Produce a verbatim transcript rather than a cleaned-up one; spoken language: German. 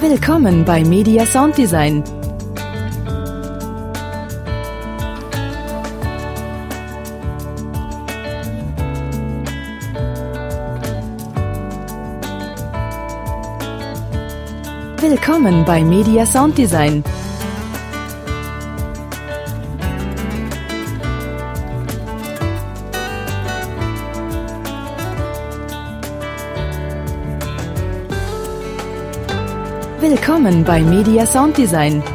Willkommen bei Media Sound Design. Willkommen bei Media Sound Design. Willkommen bei Media Sound Design.